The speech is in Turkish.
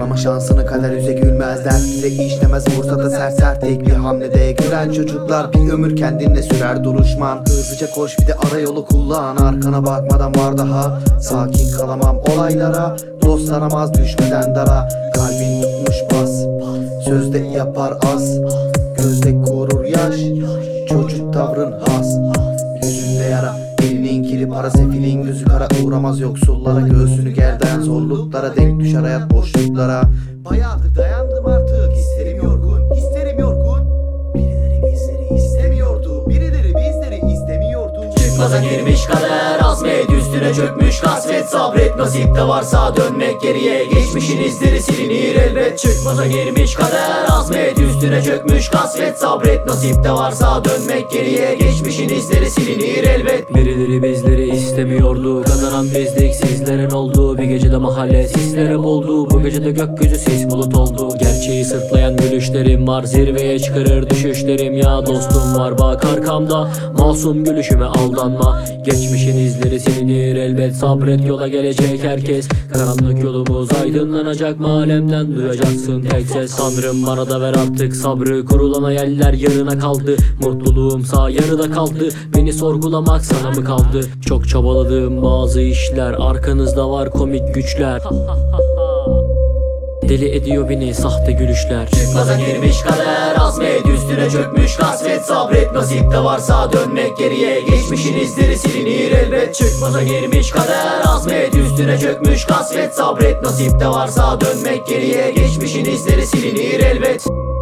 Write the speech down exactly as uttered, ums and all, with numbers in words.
Zorlama şansını, kader yüze gülmez. Dert bize işlemez, fırsata sert sert. Tek bir hamlede gülen çocuklar bir ömür kendinle sürer duruşman. Hızlıca koş, bir de ara yolu kullan. Arkana bakmadan var daha. Sakin kalamam olaylara, dost aramaz düşmeden dara. Kalbin tutmuş bas, sözde yapar az, gözde korur yaş, çocuk tavrın has. Yüzünde yara, elinin kiri para, sefilin gözü kara. Uğramaz yoksullara, göğsünü gerdayan zorluklara. Denk düşer hayat boşluklara. Bayağıdır dayandım artık, hislerim yorgun, hislerim yorgun. Birileri bizleri istemiyordu, birileri bizleri istemiyordu. Çıkmaza girmiş kader, azmet üstüne çökmüş kasvet. Sabret, nasipte varsa dönmek geriye, geçmişin izleri silinir elbet. Çıkmaza girmiş kader, azmet üstüne çökmüş kasvet. Sabret, nasipte varsa dönmek geriye, geçmişin izleri silinir elbet. Birileri bizleri istemiyordu, kazanan bizdik sizlerin olduğu. Bir gecede mahalle sislere oldu, bu gecede gökyüzü sis bulut oldu. Gerçeği sırtlayan gülüşlerim var, zirveye çıkarır düşüşlerim. Ya dostum var bak arkamda, masum gülüşüme aldanma. Geçmişin izleri silinir elbet, sabret yola gelecek herkes. Karanlık yolumuz aydınlanacak, malemden duyacaksın tek ses. Tanrım bana da ver artık sabrı, kurulan hayaller yarına kaldı. Mutluluğumsa yarıda kaldı, beni sorgulamak sana mı kaldı? Çok çabaladığım bazı işler, arkanızda var komik güçler. Deli ediyor beni sahte gülüşler. Çıkmaza girmiş kader, azmet üstüne çökmüş kasvet. Sabret, nasipte varsa dönmek geriye, geçmişin izleri silinir elbet. Çıkmaza girmiş kader, azmet üstüne çökmüş kasvet. Sabret, nasipte varsa dönmek geriye, geçmişin izleri silinir elbet.